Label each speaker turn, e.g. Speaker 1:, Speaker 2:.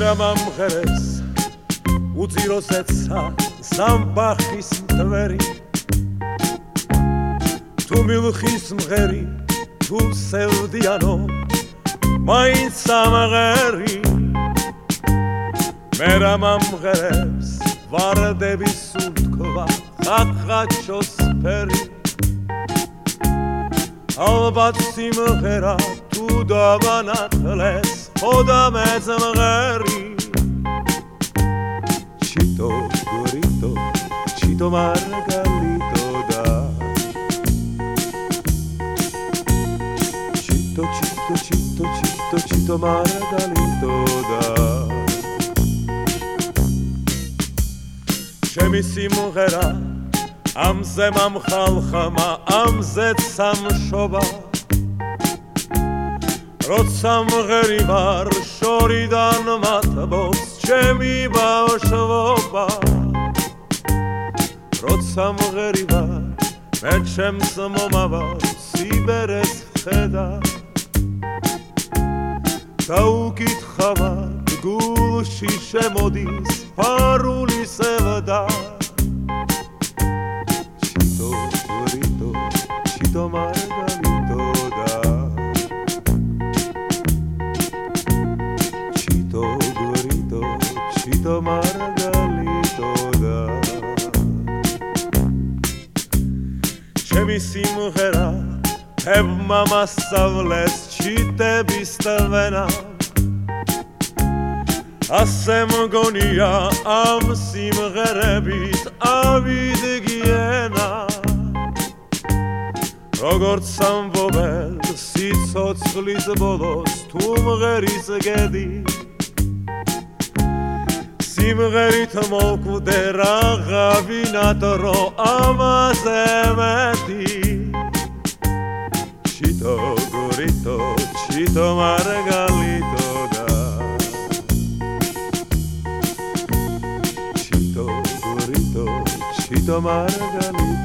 Speaker 1: მერა მომღერეს უძიროს ეცა სამბახის მტვერი თუ მილხის მღერი თუ სევდიანო მაინც სამღერი მერა მომღერეს ვარდების უთქვა ხაჭოს ფერი ალბათ სიმღერა თუ დავანათლეს ხოდა მეც მღერი ჩიტო გორიტო ჩიტო მარგალიტო და ჩიტო ჩიტო ჩიტო ჩიტო ჩიტო მარგალიტო და ჩემი სიმღერა ამზე მომხალხმა ამზეც სამშობა როცა მღერი ვარ შორიდან მათბობს ჩემი ბავშვობა როცა მღერი ვარ მე ჩემს მომავალ სიბერეს ვხედა დაუკითხავად გულში შემოდის ფარული სევდა ჩიტო გორიტო ჩიტო მარგალიტო და ჩიტო გორიტო ჩიტო მარგალიტო და ჩემი სიმღერა თებმა მასწავლეს ჩიტების ტვენა ასე მგონია ამ სიმღერებით ავიდგენა როგორც ამბობენ სიცოცხლის ბოლოს თუ მღერის გედი სიმღერით მოკვდე რაღაცნაირად რო ამაზე მეტი ჩიტო გორიტო ჩიტო მარგალიტო და ჩიტო გორიტო ჩიტო მარგალიტო